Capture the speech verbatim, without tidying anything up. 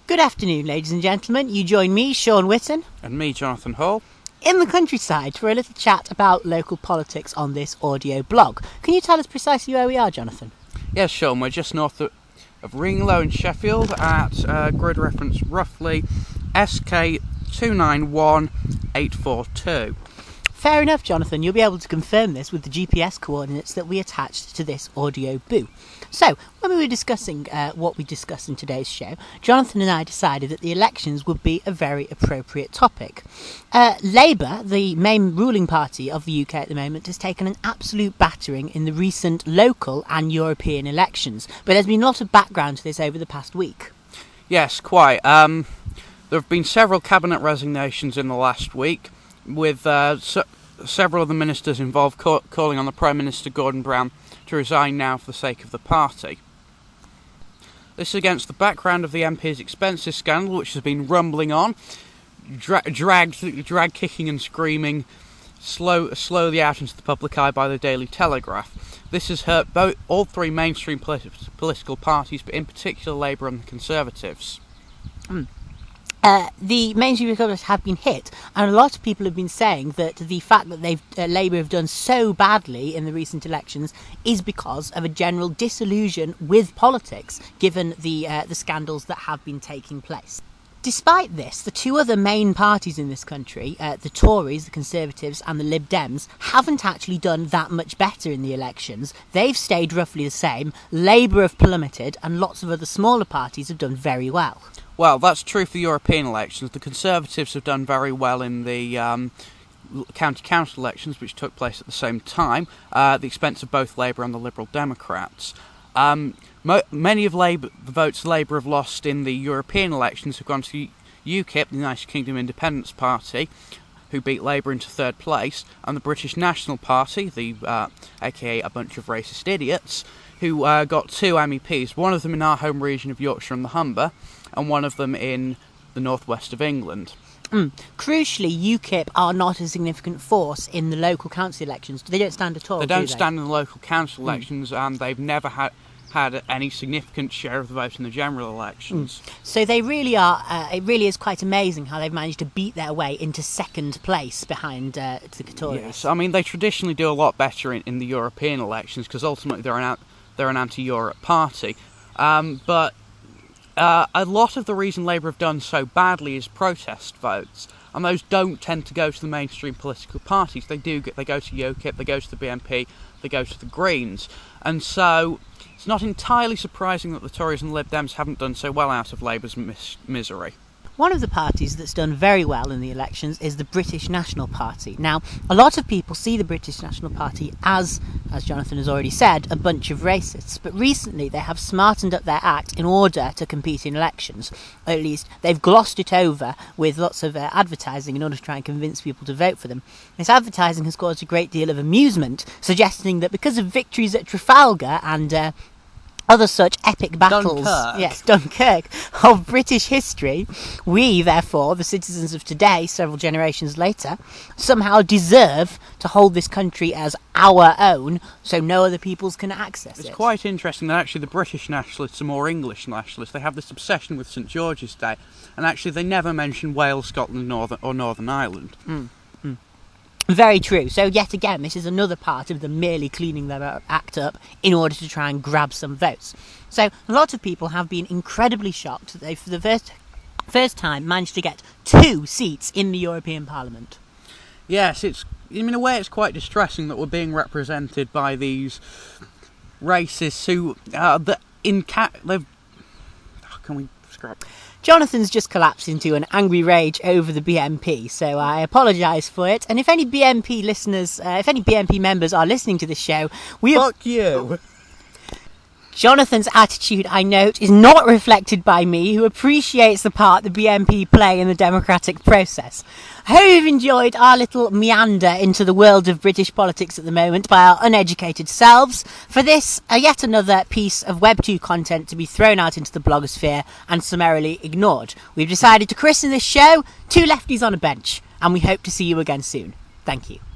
Good afternoon, ladies and gentlemen. You join me, Sean Whitten, and me, Jonathan Hall, in the countryside for a little chat about local politics on this audio blog. Can you tell us precisely where we are, Jonathan? Yes, Sean, we're just north of, of Ringlow in Sheffield at uh, grid reference roughly S K two nine one eight four two. Fair enough, Jonathan. You'll be able to confirm this with the G P S coordinates that we attached to this audio boo. So, when we were discussing uh, what we discussed in today's show, Jonathan and I decided that the elections would be a very appropriate topic. Uh, Labour, the main ruling party of the U K at the moment, has taken an absolute battering in the recent local and European elections. But there's been a lot of background to this over the past week. Yes, quite. Um, there have been several cabinet resignations in the last week, with uh, se- several of the ministers involved ca- calling on the Prime Minister Gordon Brown to resign now for the sake of the party. This is against the background of the M P's expenses scandal, which has been rumbling on, dra- dragged, dragged kicking and screaming slow, slowly out into the public eye by the Daily Telegraph. This has hurt both all three mainstream polit- political parties, but in particular Labour and the Conservatives. Mm. Uh, the mainstream Republicans have been hit, and a lot of people have been saying that the fact that they've uh, Labour have done so badly in the recent elections is because of a general disillusion with politics, given the uh, the scandals that have been taking place. Despite this, the two other main parties in this country, uh, the Tories, the Conservatives and the Lib Dems, haven't actually done that much better in the elections. They've stayed roughly the same, Labour have plummeted, and lots of other smaller parties have done very well. Well, that's true for the European elections. The Conservatives have done very well in the um, county council elections, which took place at the same time, uh, at the expense of both Labour and the Liberal Democrats. Um, mo- many of Labour, the votes Labour have lost in the European elections have gone to U KIP, the United Kingdom Independence Party, who beat Labour into third place, and the British National Party, the uh, aka a bunch of racist idiots, who uh, got two M E Ps, one of them in our home region of Yorkshire and the Humber, and one of them in the northwest of England. Mm. Crucially, U KIP are not a significant force in the local council elections. They don't stand at all, They don't do they? stand in the local council Mm. elections, and they've never had had any significant share of the vote in the general elections. Mm. So they really are, uh, it really is quite amazing how they've managed to beat their way into second place behind uh, the Tories. Yes, I mean, they traditionally do a lot better in, in the European elections, because ultimately they're an, they're an anti-Europe party. Um, but Uh, a lot of the reason Labour have done so badly is protest votes, and those don't tend to go to the mainstream political parties. They do get, they go to U KIP, they go to the B N P, they go to the Greens, and so it's not entirely surprising that the Tories and Lib Dems haven't done so well out of Labour's mis- misery. One of the parties that's done very well in the elections is the British National Party. Now, a lot of people see the British National Party as, as Jonathan has already said, a bunch of racists, but recently they have smartened up their act in order to compete in elections. Or at least they've glossed it over with lots of uh, advertising in order to try and convince people to vote for them. This advertising has caused a great deal of amusement, suggesting that because of victories at Trafalgar and Uh, other such epic battles, Dunkirk. yes, Dunkirk, of British history, we, therefore, the citizens of today, several generations later, somehow deserve to hold this country as our own, so no other peoples can access It's it. It's quite interesting that actually the British nationalists are more English nationalists. They have this obsession with St George's Day, and actually they never mention Wales, Scotland, Northern or Northern Ireland. Mm. Mm. Very true. So yet again, this is another part of them merely cleaning their act up in order to try and grab some votes. So a lot of people have been incredibly shocked that they, for the first first time, managed to get two seats in the European Parliament. Yes, it's in a way it's quite distressing that we're being represented by these racists who uh, that in cat they've. Oh, can we scrap? Jonathan's just collapsed into an angry rage over the B N P, so I apologise for it. And if any B N P listeners, uh, if any B N P members are listening to this show, we fuck you. Jonathan's attitude, I note, is not reflected by me, who appreciates the part the B N P play in the democratic process. I hope you've enjoyed our little meander into the world of British politics at the moment by our uneducated selves. For this, uh, yet another piece of Web two content to be thrown out into the blogosphere and summarily ignored. We've decided to christen this show Two Lefties on a Bench, and we hope to see you again soon. Thank you.